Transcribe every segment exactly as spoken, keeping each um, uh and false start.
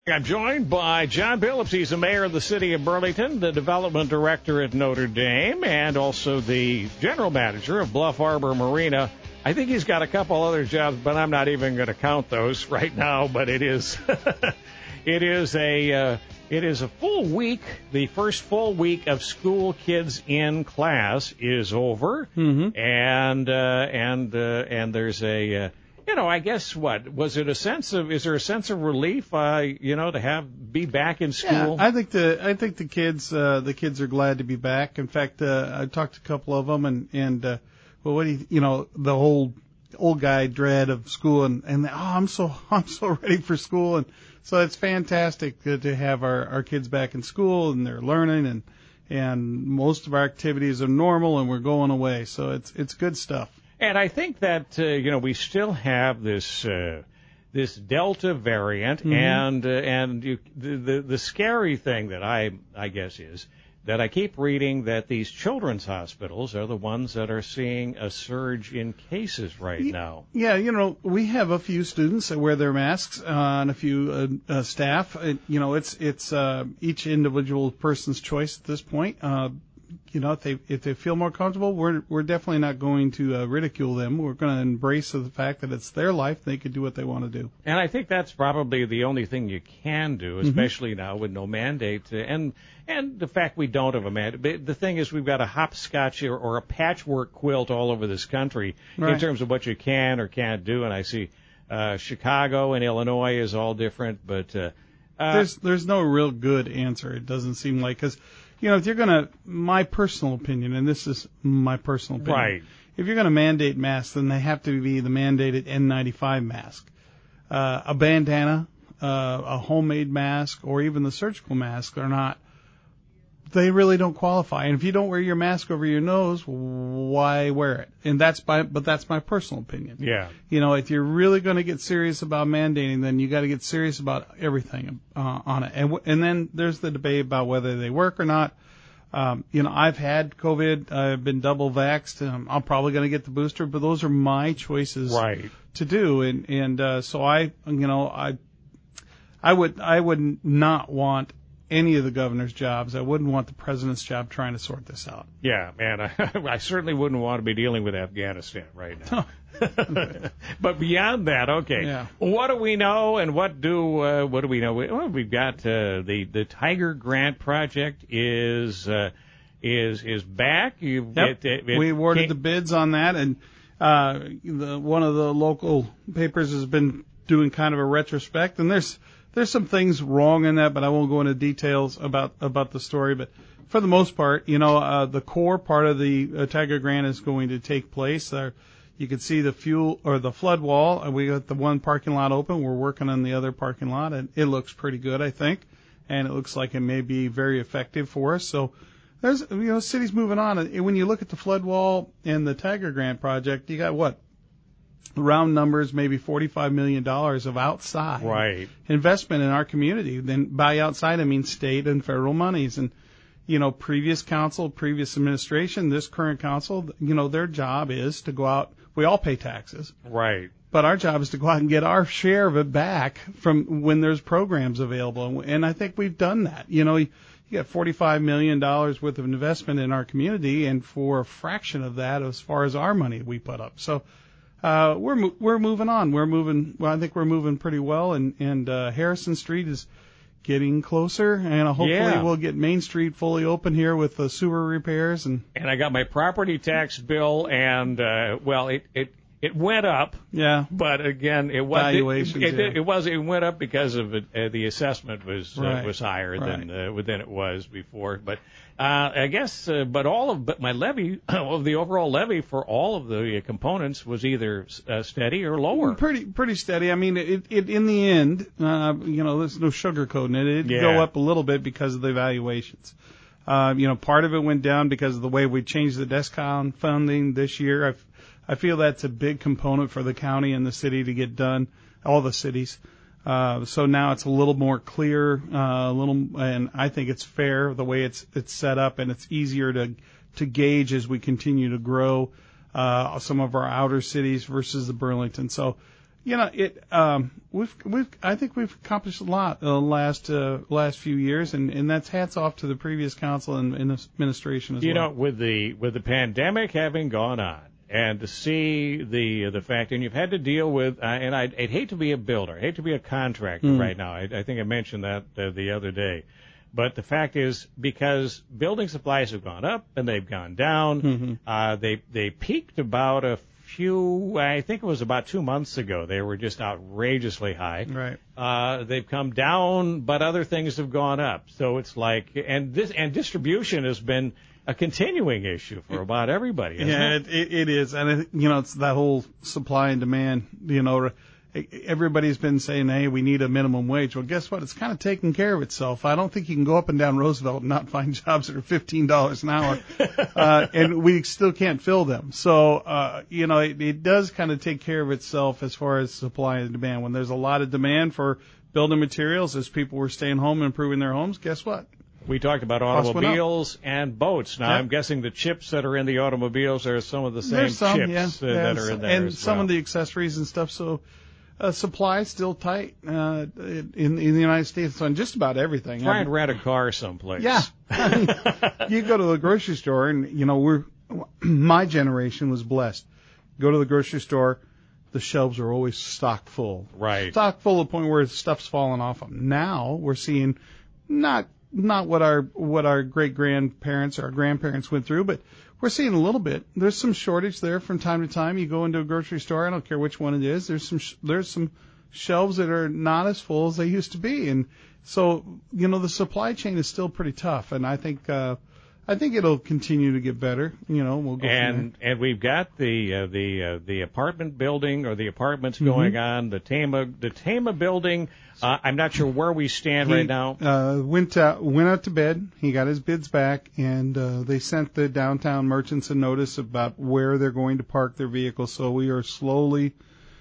I'm joined by John Billups. He's the mayor of the city of Burlington, the development director at Notre Dame, and also the general manager of Bluff Arbor Marina. I think he's got a couple other jobs, but I'm not even going to count those right now. But it is, it is a, uh, it is a full week. The first full week of school kids in class is over, mm-hmm. and uh, and uh, and there's a. Uh, You know, I guess what was it a sense of? Is there a sense of relief? Uh, you know, to have be back in school. Yeah, I think the I think the kids uh, the kids are glad to be back. In fact, uh, I talked to a couple of them, and and uh, well, what do you you know the whole old guy dread of school, and and oh, I'm so I'm so ready for school, and so it's fantastic to, to have our our kids back in school, and they're learning, and and most of our activities are normal, and we're going away, so it's it's good stuff. And I think that, uh, you know, we still have this uh, this Delta variant, mm-hmm. and uh, and you, the, the the scary thing that I I guess is that I keep reading that these children's hospitals are the ones that are seeing a surge in cases right yeah, now. Yeah, you know, we have a few students that wear their masks, uh, and a few uh, uh, staff. It, you know, it's it's uh, each individual person's choice at this point. Uh, You know, if they if they feel more comfortable, we're we're definitely not going to uh, ridicule them. We're going to embrace the fact that it's their life; they can do what they want to do. And I think that's probably the only thing you can do, especially mm-hmm. now with no mandate, and and the fact we don't have a mandate. The thing is, we've got a hopscotch or, or a patchwork quilt all over this country right. in terms of what you can or can't do. And I see uh, Chicago and Illinois is all different, but uh, uh, there's there's no real good answer. It doesn't seem like because. You know, if you're going to, my personal opinion, and this is my personal opinion, right. if you're going to mandate masks, then they have to be the mandated N ninety-five mask. Uh, a bandana, uh, a homemade mask, or even the surgical mask are not, they really don't qualify. And if you don't wear your mask over your nose, why wear it? And that's my, but that's my personal opinion. Yeah. You know, if you're really going to get serious about mandating, then you got to get serious about everything uh, on it. And w- and then there's the debate about whether they work or not. Um, you know, I've had COVID. I've been double vaxxed. Um, I'm probably going to get the booster, but those are my choices right. to do. And and uh, so I, you know, I, I would I would not want any of the governor's jobs. I wouldn't want the president's job trying to sort this out. Yeah, man, I, I certainly wouldn't want to be dealing with Afghanistan right now. But beyond that, okay, yeah. What do we know, and what do uh, what do we know? Well, we've got uh, the the Tiger Grant project is uh, is is back. You yep. it, it, it we awarded came... the bids on that, and uh, the, one of the local papers has been doing kind of a retrospect, and there's. There's some things wrong in that, but I won't go into details about, about the story. But for the most part, you know, uh, the core part of the uh, Tiger Grant is going to take place. Uh, you can see the fuel or the flood wall. And we got the one parking lot open. We're working on the other parking lot, and it looks pretty good, I think. And it looks like it may be very effective for us. So there's, you know, city's moving on. And when you look at the flood wall and the Tiger Grant project, you got what? Round numbers, maybe forty-five million dollars of outside right. investment in our community. Then by outside, I mean state and federal monies. And, you know, previous council, previous administration, this current council, you know, their job is to go out. We all pay taxes. Right. But our job is to go out and get our share of it back from when there's programs available. And I think we've done that. You know, you got forty-five million dollars worth of investment in our community, and for a fraction of that as far as our money we put up. So, Uh, we're mo- we're moving on. We're moving. Well, I think we're moving pretty well, and and uh, Harrison Street is getting closer, and uh, hopefully yeah. we'll get Main Street fully open here with the sewer repairs. And and I got my property tax bill, and uh, well, it it it went up. Yeah. But again, it was Valuations, it, it, yeah. it, it was it went up because of it, uh, the assessment was Right. uh, was higher Right. than uh, than it was before. But uh, I guess, uh, but all of but my levy of the overall levy for all of the components was either uh, steady or lower. Pretty pretty steady. I mean, it, it in the end, uh, you know, there's no sugarcoating it. It'd Yeah. go up a little bit because of the valuations. Uh, you know, part of it went down because of the way we changed the DESCON funding this year. I've, I feel that's a big component for the county and the city to get done, all the cities. Uh, so now it's a little more clear, uh, a little, and I think it's fair the way it's it's set up, and it's easier to to gauge as we continue to grow uh, some of our outer cities versus the Burlington. So, You know, it. Um, we've we've. I think we've accomplished a lot in the last uh, last few years, and, and that's hats off to the previous council and, and administration as you well. You know, with the with the pandemic having gone on, and to see the the fact, and you've had to deal with, uh, and I'd, I'd hate to be a builder, I'd hate to be a contractor mm. right now. I, I think I mentioned that uh, the other day. But the fact is, because building supplies have gone up and they've gone down, mm-hmm. uh, they they peaked about a few, I think it was about two months ago. They were just outrageously high. Right. Uh, they've come down, but other things have gone up. So it's like, and this and distribution has been a continuing issue for about everybody. Isn't yeah, it? It, it is, and it, you know, it's that whole supply and demand. You know, everybody's been saying, hey, we need a minimum wage. Well, guess what? It's kind of taking care of itself. I don't think you can go up and down Roosevelt and not find jobs that are fifteen dollars an hour, uh, and we still can't fill them. So, uh, you know, it, it does kind of take care of itself as far as supply and demand. When there's a lot of demand for building materials, as people were staying home and improving their homes, guess what? We talked about automobiles and boats. Now, yep. I'm guessing the chips that are in the automobiles are some of the same some, chips yeah, uh, yeah, that are in there and as some well. of the accessories and stuff. So. Uh, supply still tight uh, in in the United States on just about everything. Try I mean, and rent a car someplace. Yeah, I mean, you go to the grocery store, and you know we're my generation was blessed. Go to the grocery store, the shelves are always stocked full. Right, stocked full to the point where stuff's falling off them. Now we're seeing not not what our what our great grandparents or our grandparents went through, but we're seeing a little bit. There's some shortage there from time to time. You go into a grocery store, I don't care which one it is. There's some sh- there's some shelves that are not as full as they used to be, and so you know the supply chain is still pretty tough. And I think uh, I think it'll continue to get better. You know, we'll go and from there. and we've got the uh, the uh, the apartment building or the apartments mm-hmm. going on. The Tama the Tama building. Uh, I'm not sure where we stand he, right now. Uh, went out, went out to bed. He got his bids back, and uh, they sent the downtown merchants a notice about where they're going to park their vehicles. So we are slowly,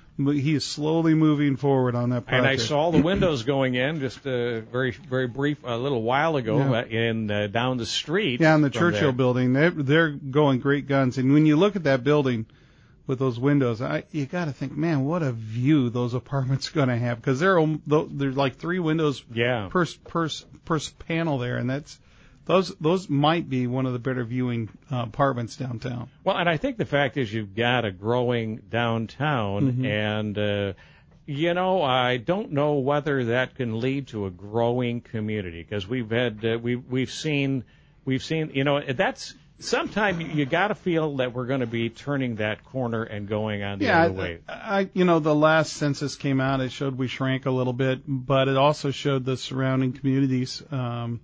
he is slowly moving forward on that project. And I saw the windows going in just a very, very brief, a little while ago yeah. in uh, down the street. Yeah, in the Churchill there. building, they're they're going great guns. And when you look at that building with those windows, I, you got to think, man, what a view those apartments are going to have, because they're there's like three windows yeah. per per per panel there, and that's those those might be one of the better viewing uh, apartments downtown. Well, and I think the fact is you've got a growing downtown, mm-hmm. and uh, you know I don't know whether that can lead to a growing community, because we've had uh, we we've seen we've seen you know that's. Sometime you got to feel that we're going to be turning that corner and going on the yeah, other way. I, I, you know, the last census came out. It showed we shrank a little bit, but it also showed the surrounding communities um,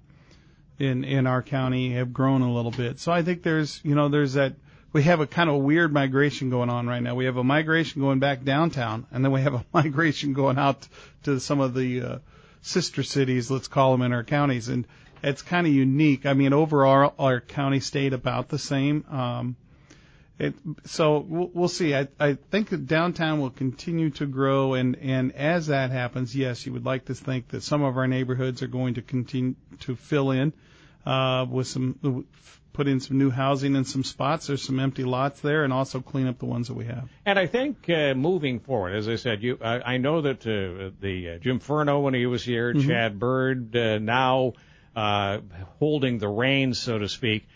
in in our county have grown a little bit. So I think there's, you know, there's that. We have a kind of weird migration going on right now. We have a migration going back downtown, and then we have a migration going out to some of the uh, sister cities, let's call them, in our counties, and it's kind of unique. I mean, overall, our county stayed about the same. Um, it, so we'll, we'll see. I, I think that downtown will continue to grow, and, and as that happens, yes, you would like to think that some of our neighborhoods are going to continue to fill in uh, with some, put in some new housing in some spots. There's some empty lots there, and also clean up the ones that we have. And I think uh, moving forward, as I said, you, I, I know that uh, the uh, Jim Furno when he was here, mm-hmm. Chad Bird uh, now. Uh, holding the reins, so to speak,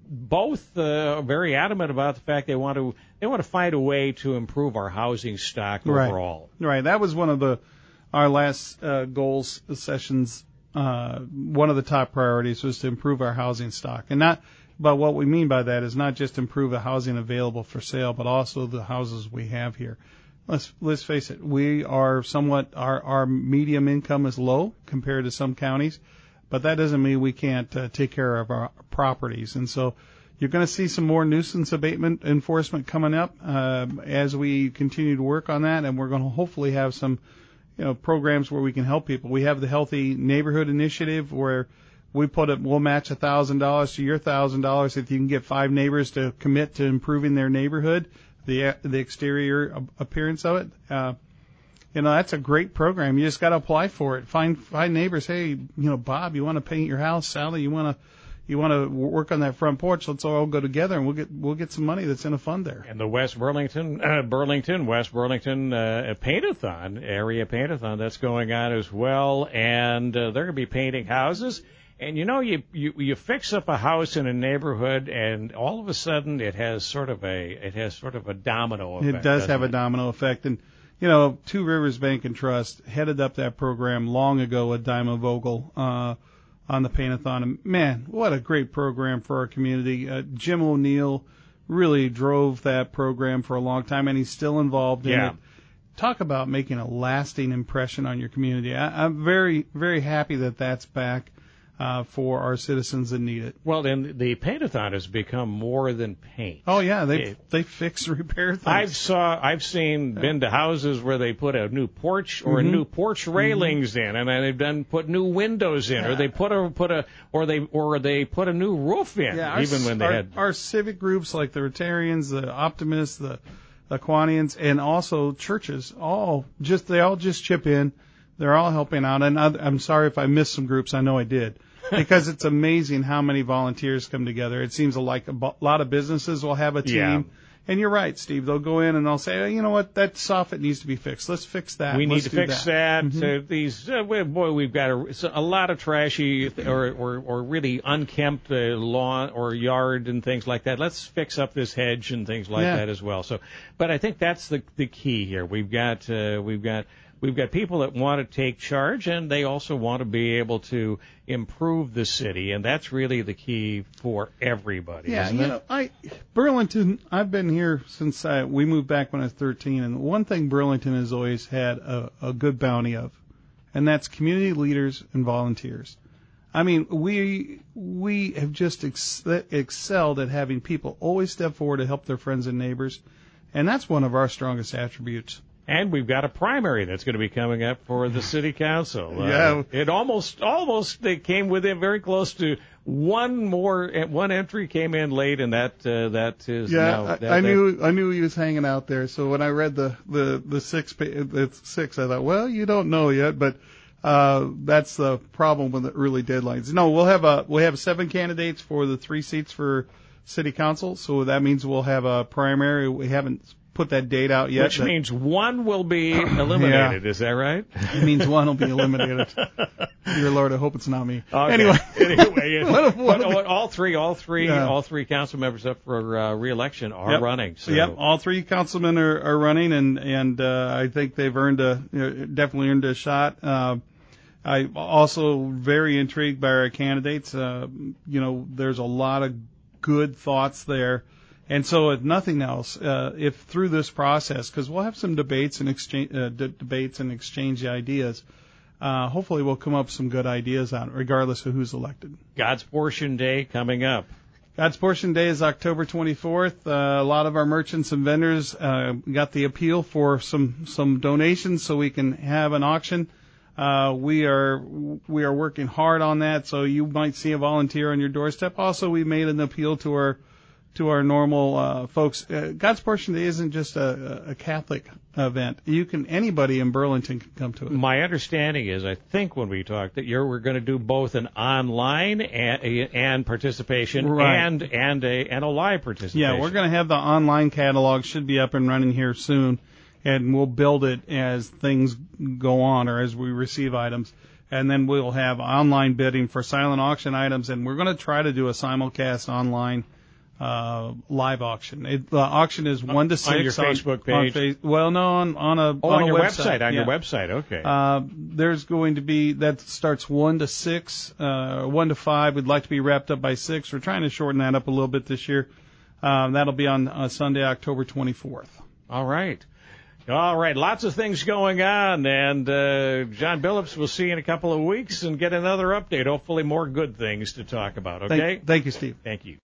both uh, are very adamant about the fact they want to they want to find a way to improve our housing stock overall. Right. Right. That was one of the our last uh, goals sessions. Uh, one of the top priorities was to improve our housing stock, and not. But what we mean by that is not just improve the housing available for sale, but also the houses we have here. Let's let's face it, we are somewhat our our medium income is low compared to some counties. But that doesn't mean we can't uh, take care of our properties. And so you're going to see some more nuisance abatement enforcement coming up uh, as we continue to work on that. And we're going to hopefully have some, you know, programs where we can help people. We have the Healthy Neighborhood Initiative where we put it, we'll match one thousand dollars to your one thousand dollars if you can get five neighbors to commit to improving their neighborhood, the the exterior appearance of it. Uh, You know, that's a great program. You just got to apply for it. Find find neighbors. Hey, you know, Bob, you want to paint your house? Sally, you want to, you want to work on that front porch, let's all go together and we'll get we'll get some money that's in a fund there. And the West Burlington, uh, Burlington, West Burlington uh, Paint-a-thon, area paint-a-thon that's going on as well, and uh, they're going to be painting houses. And you know, you, you you fix up a house in a neighborhood, and all of a sudden it has sort of a it has sort of a domino effect. It does have it? a domino effect, and you know, Two Rivers Bank and Trust headed up that program long ago with Diamond Vogel uh, on the Paint-a-thon. And man, what a great program for our community. Uh, Jim O'Neill really drove that program for a long time, and he's still involved in yeah. it. Talk about making a lasting impression on your community. I, I'm very, very happy that that's back. Uh, for our citizens that need it. Well, then the Paint-a-thon has become more than paint. Oh yeah, they it, they fix repair things. I've saw I've seen been to houses where they put a new porch or mm-hmm. a new porch railings mm-hmm. in, and they've done put new windows in, yeah. or they put a put a or they or they put a new roof in, yeah, even our, when they our, had our civic groups like the Rotarians, the Optimists, the Aquanians, and also churches. All just they all just chip in. They're all helping out, and I, I'm sorry if I missed some groups. I know I did. Because it's amazing how many volunteers come together. It seems like a bo- lot of businesses will have a team. Yeah. And you're right, Steve. They'll go in and they'll say, oh, you know what, that soffit needs to be fixed. Let's fix that. We Let's need to do fix that. that. Mm-hmm. Uh, these uh, we- boy, we've got a, a lot of trashy or, or, or really unkempt uh, lawn or yard and things like that. Let's fix up this hedge and things like Yeah. that as well. So, but I think that's the the key here. We've got uh, we've got. We've got people that want to take charge, and they also want to be able to improve the city, and that's really the key for everybody, Yeah, isn't you it? know, I Burlington. I've been here since I, we moved back when I was thirteen, and one thing Burlington has always had a, a good bounty of, and that's community leaders and volunteers. I mean, we we have just ex- excelled at having people always step forward to help their friends and neighbors, and that's one of our strongest attributes. And we've got a primary that's going to be coming up for the city council. Uh, Yeah. It almost, almost, they came within very close to one more, one entry came in late, and that, uh, that is Yeah, now. I, that, I that, knew I knew he was hanging out there. So when I read the the the six the six, I thought, well, you don't know yet, but uh, that's the problem with the early deadlines. No, we'll have a we have seven candidates for the three seats for city council. So that means we'll have a primary. We haven't put that date out yet. Which but, means one will be eliminated. Yeah. Is that right? It means one will be eliminated. Dear Lord, I hope it's not me. Okay. Anyway, anyway, yeah. What if- what but if- all three, all three, Yeah. all three council members up for uh, re-election are Yep. running. So. Yep, all three councilmen are, are running, and and uh, I think they've earned a you know, definitely earned a shot. Uh, I'm also very intrigued by our candidates. Uh, you know, there's a lot of good thoughts there. And so, if nothing else, uh, if through this process, because we'll have some debates and exchange uh, d- debates and exchange ideas, uh, hopefully we'll come up with some good ideas on it, regardless of who's elected. God's Portion Day coming up. God's Portion Day is October twenty-fourth. Uh, a lot of our merchants and vendors uh, got the appeal for some some donations so we can have an auction. Uh, we are we are working hard on that, so you might see a volunteer on your doorstep. Also, we made an appeal to our to our normal uh, folks. Uh, God's Portion Day isn't just a, a Catholic event. You can anybody in Burlington can come to it. My understanding is, I think when we talked, that you're we're going to do both an online and, and participation Right. and and a and a live participation. Yeah, we're going to have the online catalog, should be up and running here soon, and we'll build it as things go on or as we receive items. And then we'll have online bidding for silent auction items, and we're going to try to do a simulcast online uh, live auction. It, the auction is one to six on your Facebook page. On face, well, no, on on a oh, on, on a your website. website, on yeah. your website. Okay. Uh, there's going to be that starts one to six, uh, one to five. We'd like to be wrapped up by six. We're trying to shorten that up a little bit this year. Um, that'll be on uh, Sunday, October twenty-fourth. All right. All right, lots of things going on, and uh, John Billups, we'll see you in a couple of weeks and get another update, hopefully more good things to talk about, okay? Thank, thank you, Steve. Thank you.